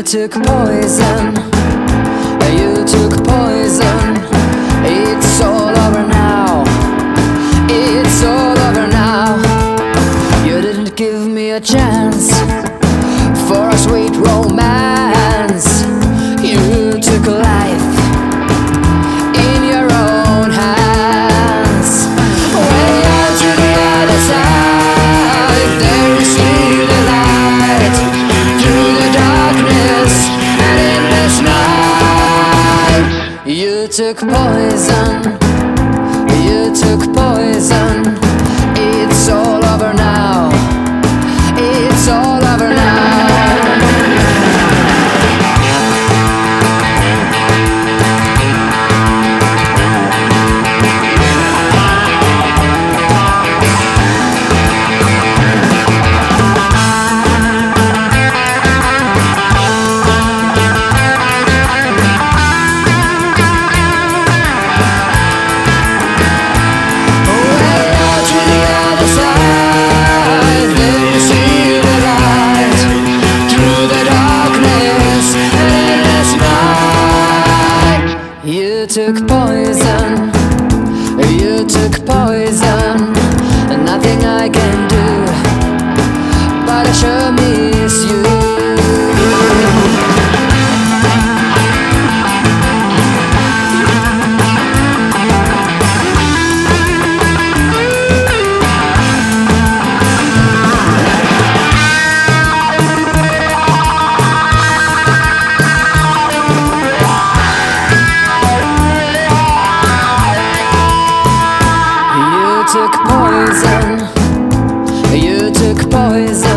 took poison. You took poison. It's all over now. It's all over now. You didn't give me a chance for a sweet romance. You took life in your own hands. Way out to the other side, there you see the light. Through the darkness and endless night, you took poison. You took poison. It's all over now. It's all over now. You took poison, you took poison. Nothing I can do, but I sure miss you. You took poison. You took poison.